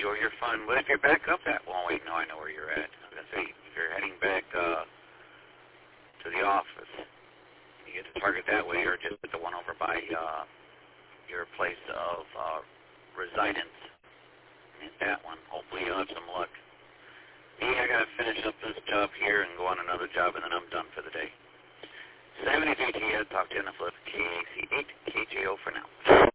enjoy your fun. But if you're back up that, well, wait, no, I know where you're at. I was going to say, if you're heading back to the office, you get to Target that way, or just the one over by your place of residence. Hit that one. Hopefully you'll have some luck. Me, I got to finish up this job here and go on another job, and then I'm done for the day. 73 TS, talk to you on the flip. KAC 8, KJO for now.